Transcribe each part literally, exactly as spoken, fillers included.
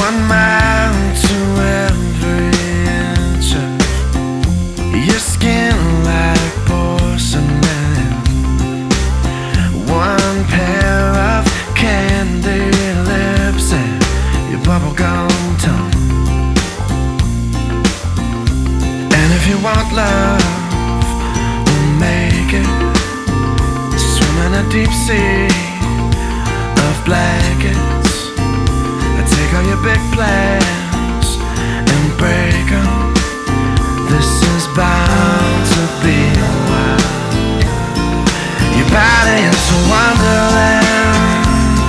One mile to every inch of your skin like porcelain. One pair of candy lips and your bubblegum tongue. And if you want love, we'll make it. Swim in a deep sea of blankets. I take all your big plans and break them. This is bound to be a while. Your body is a wonderland.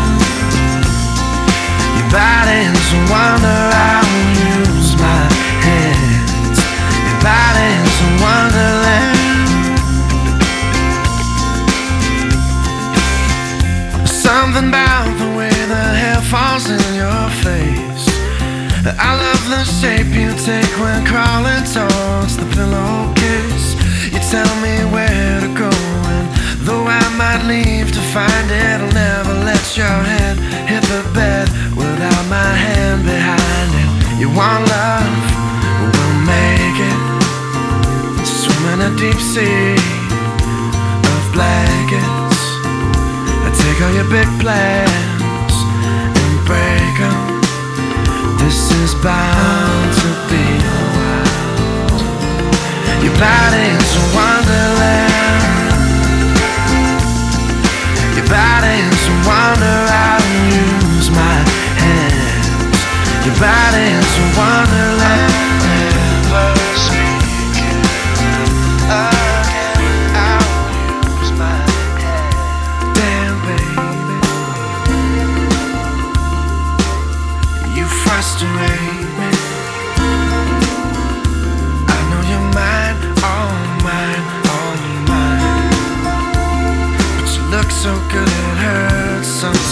Your body is a wonder. I will use my hands. Your body is a wonderland. Something about the way the hair falls in your face. I love the shape you take when crawling towards the pillowcase. You tell me where to go, and though I might leave to find it, I'll never let your head hit the bed without my hand behind it. You want love? We'll make it. Swim in a deep sea of blankets. I take all your big plans and break them. This is bound to be a while. Your body is a wonderland. Your body is a wonder. I will use my hands. Your body is a wonderland. Never speaking again. I will use my hands. Damn, baby, you frustrate me. I know you're mine, all mine, all mine. But you look so good it hurts sometimes.